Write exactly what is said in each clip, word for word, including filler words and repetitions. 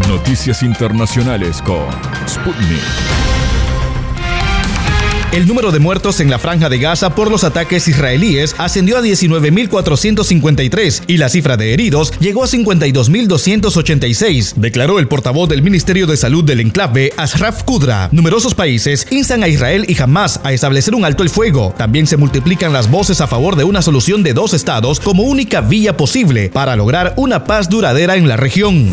Noticias internacionales con Sputnik. El número de muertos en la Franja de Gaza por los ataques israelíes ascendió a diecinueve mil cuatrocientos cincuenta y tres y la cifra de heridos llegó a cincuenta y dos mil doscientos ochenta y seis, declaró el portavoz del Ministerio de Salud del enclave, Ashraf Qudra. Numerosos países instan a Israel y Hamás a establecer un alto el fuego. También se multiplican las voces a favor de una solución de dos estados como única vía posible para lograr una paz duradera en la región.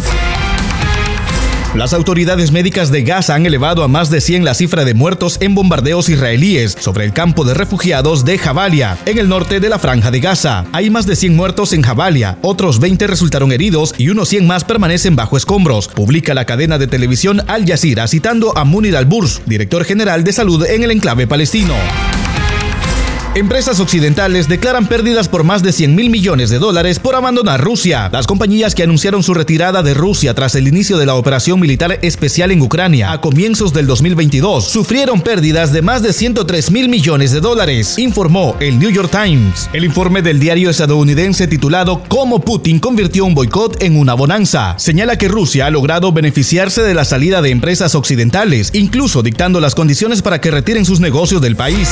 Las autoridades médicas de Gaza han elevado a más de cien la cifra de muertos en bombardeos israelíes sobre el campo de refugiados de Jabalia, en el norte de la Franja de Gaza. Hay más de cien muertos en Jabalia, otros veinte resultaron heridos y unos cien más permanecen bajo escombros, publica la cadena de televisión Al Jazeera citando a Munir al-Bursh, director general de salud en el enclave palestino. Empresas occidentales declaran pérdidas por más de cien mil millones de dólares por abandonar Rusia. Las compañías que anunciaron su retirada de Rusia tras el inicio de la operación militar especial en Ucrania a comienzos del dos mil veintidós sufrieron pérdidas de más de ciento tres mil millones de dólares, informó el New York Times. El informe del diario estadounidense titulado «Cómo Putin convirtió un boicot en una bonanza» señala que Rusia ha logrado beneficiarse de la salida de empresas occidentales, incluso dictando las condiciones para que retiren sus negocios del país.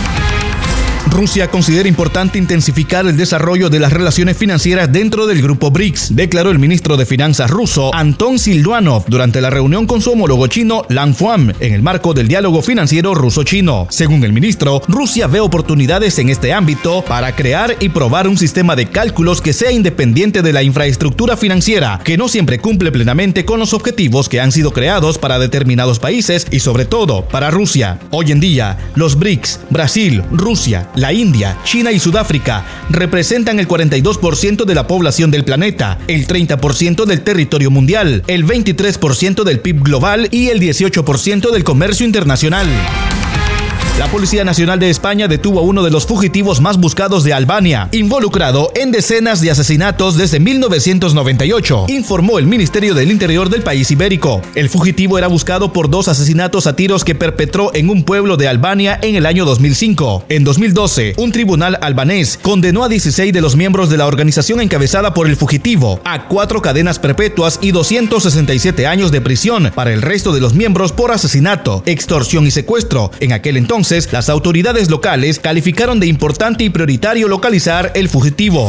Rusia considera importante intensificar el desarrollo de las relaciones financieras dentro del grupo BRICS, declaró el ministro de Finanzas ruso Anton Silvanov durante la reunión con su homólogo chino Lan Fuan en el marco del diálogo financiero ruso-chino. Según el ministro, Rusia ve oportunidades en este ámbito para crear y probar un sistema de cálculos que sea independiente de la infraestructura financiera, que no siempre cumple plenamente con los objetivos que han sido creados para determinados países y sobre todo para Rusia. Hoy en día, los BRICS, Brasil, Rusia, la India, China y Sudáfrica representan el cuarenta y dos por ciento de la población del planeta, el treinta por ciento del territorio mundial, el veintitrés por ciento del P I B global y el dieciocho por ciento del comercio internacional. La Policía Nacional de España detuvo a uno de los fugitivos más buscados de Albania, involucrado en decenas de asesinatos desde mil novecientos noventa y ocho, informó el Ministerio del Interior del país ibérico. El fugitivo era buscado por dos asesinatos a tiros que perpetró en un pueblo de Albania en el año dos mil cinco. En dos mil doce, un tribunal albanés condenó a dieciséis de los miembros de la organización encabezada por el fugitivo a cuatro cadenas perpetuas y doscientos sesenta y siete años de prisión para el resto de los miembros por asesinato, extorsión y secuestro. En aquel entonces, las autoridades locales calificaron de importante y prioritario localizar el fugitivo.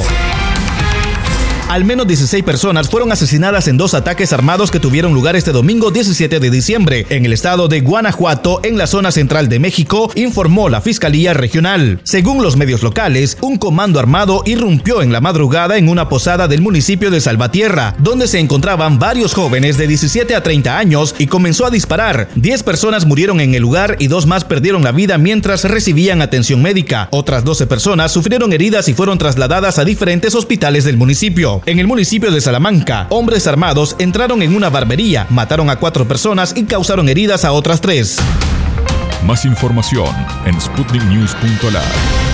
Al menos dieciséis personas fueron asesinadas en dos ataques armados que tuvieron lugar este domingo diecisiete de diciembre en el estado de Guanajuato, en la zona central de México, informó la Fiscalía Regional. Según los medios locales, un comando armado irrumpió en la madrugada en una posada del municipio de Salvatierra, donde se encontraban varios jóvenes de diecisiete a treinta años y comenzó a disparar. diez personas murieron en el lugar y dos más perdieron la vida mientras recibían atención médica. Otras doce personas sufrieron heridas y fueron trasladadas a diferentes hospitales del municipio. En el municipio de Salamanca, hombres armados entraron en una barbería, mataron a cuatro personas y causaron heridas a otras tres. Más información en sputnik news punto lat.